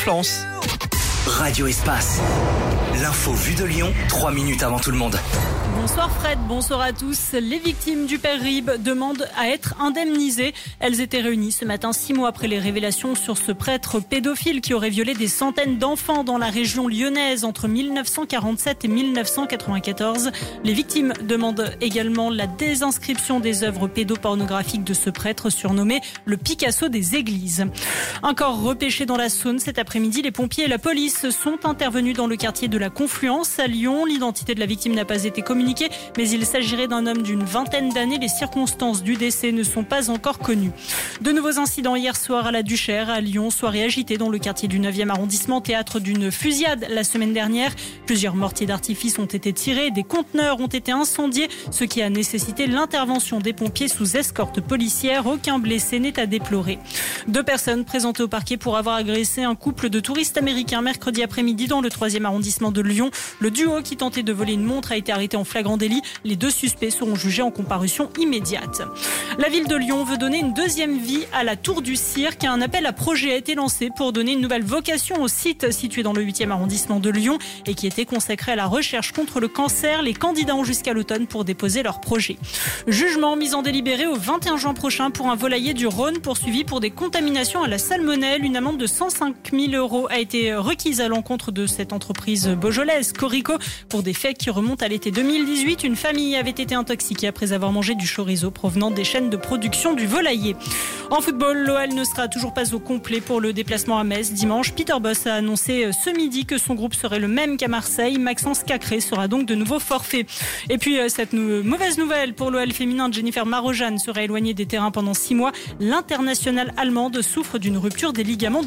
Florence. Radio Espace. L'info vue de Lyon, 3 minutes avant tout le monde. Bonsoir Fred, bonsoir à tous. Les victimes du père Rib demandent à être indemnisées. Elles étaient réunies ce matin 6 mois après les révélations sur ce prêtre pédophile qui aurait violé des centaines d'enfants dans la région lyonnaise entre 1947 et 1994. Les victimes demandent également la désinscription des œuvres pédopornographiques de ce prêtre surnommé le Picasso des églises. Un corps repêché dans la Saône cet après-midi, les pompiers et la police sont intervenus dans le quartier de la Confluence à Lyon. L'identité de la victime n'a pas été communiquée, mais il s'agirait d'un homme d'une vingtaine d'années. Les circonstances du décès ne sont pas encore connues. De nouveaux incidents hier soir à la Duchère, à Lyon. Soirée agitée dans le quartier du 9e arrondissement, théâtre d'une fusillade la semaine dernière. Plusieurs mortiers d'artifice ont été tirés, des conteneurs ont été incendiés, ce qui a nécessité l'intervention des pompiers sous escorte policière. Aucun blessé n'est à déplorer. 2 personnes présentées au parquet pour avoir agressé un couple de touristes américains mercredi après-midi dans le 3e arrondissement de Lyon. Le duo qui tentait de voler une montre a été arrêté en flagrant délit. Les 2 suspects seront jugés en comparution immédiate. La ville de Lyon veut donner une deuxième vie à la Tour du Cirque. Un appel à projet a été lancé pour donner une nouvelle vocation au site situé dans le 8e arrondissement de Lyon et qui était consacré à la recherche contre le cancer. Les candidats ont jusqu'à l'automne pour déposer leur projet. Jugement mis en délibéré au 21 juin prochain pour un volailler du Rhône poursuivi pour des contaminations à la salmonelle. Une amende de 105 000 € a été requise à l'encontre de cette entreprise beaujolaise, Corico, pour des faits qui remontent à l'été 2018. Une famille avait été intoxiquée après avoir mangé du chorizo provenant des chaînes de production du volailler. En football, l'OL ne sera toujours pas au complet pour le déplacement à Metz dimanche. Peter Bosz a annoncé ce midi que son groupe serait le même qu'à Marseille. Maxence Cacré sera donc de nouveau forfait. Et puis cette mauvaise nouvelle pour l'OL féminin, Jennifer Marojane sera éloignée des terrains pendant 6 mois. L'internationale allemande souffre d'une rupture des ligaments